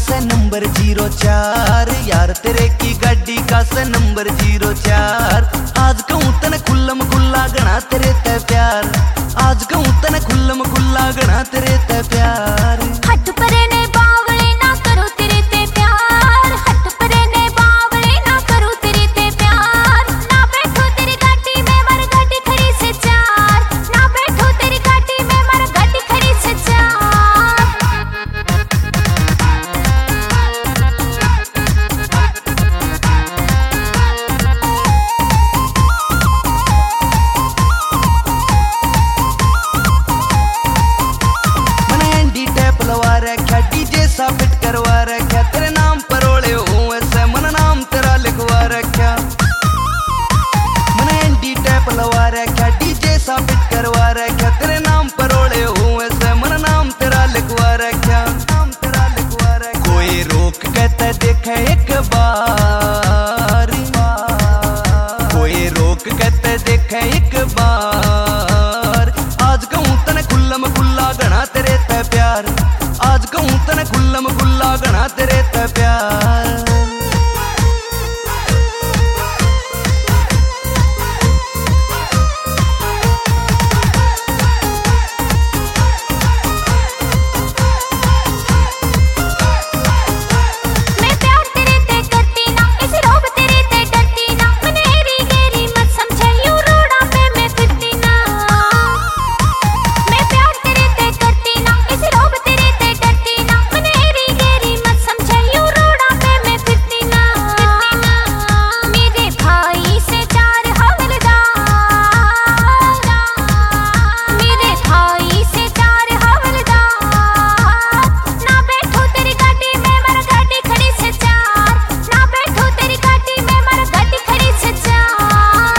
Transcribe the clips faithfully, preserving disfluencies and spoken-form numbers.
से number zero चार, यार तेरे की गाड़ी का से नंबर जीरो चार। आज कहूँ तने खुल्लम खुल्ला गणा तेरे ते प्यार, आज कहूँ तने खुल्लम खुल्ला गणा तेरे ते प्यार। हट परे ने बावले ना करो तेरे ते प्यार, हट परे ने बावले ना करो तेरे ते प्यार। ना बैठो तेरी गाड़ी में मर गाड़ी खड़ी से चार, ना बैठो तेरी गाड़ी में मर गाड़ी खड़ी से चार। मैंने एंडी टैप लवा रखा, डीजे सा फिट करवा रखा, तेरे नाम पर ओले हूँ ऐसे मन नाम तेरा लिखवा रखा। मैंने एंडी टैप लवा रखा, डीजे सा फिट करवा रखा, तेरे नाम पर ओले हूँ ऐसे मन नाम तेरा लिखवा रखा, नाम तेरा लिखवा रखा। कोई रोक कहता देखे एक बार, कोई रोक कहते देखे एक बार। आज कहूँ तने खुल्लम खुल्ला गणा तेरे ते प्यार, आज कहूँ तने खुल्लम खुल्ला गणा तेरे ते प्यार। मैं प्यार तेरे ते करती ना, इस रोब तेरे ते डरती ना, मैंने एरी गेरी मत समझे यूं रोड़ा पे मैं फिरती ना। मैं प्यार तेरे ते करती ना, इस रोब तेरे ते डरती ना, मैंने एरी गेरी मत समझे यूं रोड़ा पे मैं फिरती ना। मेरे भाई से चार हवलदार, मेरे भाई से चार हवलदार। ना बैठो तेरी गाड़ी में मर गाड़ी खड़ी से चार, ना बैठो तेरी गाड़ी में मर गाड़ी खड़ी से चार।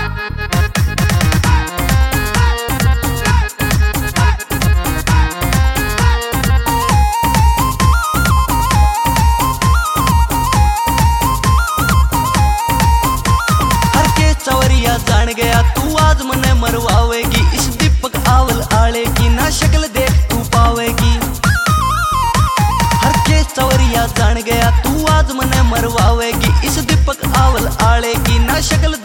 हर के चवरिया जान गया तू आज मने मरवावेगी, इस दीपक आवल आले की ना शक्ल देख तू पावेगी। हर के चवरिया जान गया तू आज मने मरवावेगी, इस दीपक आवल आले की ना शक्ल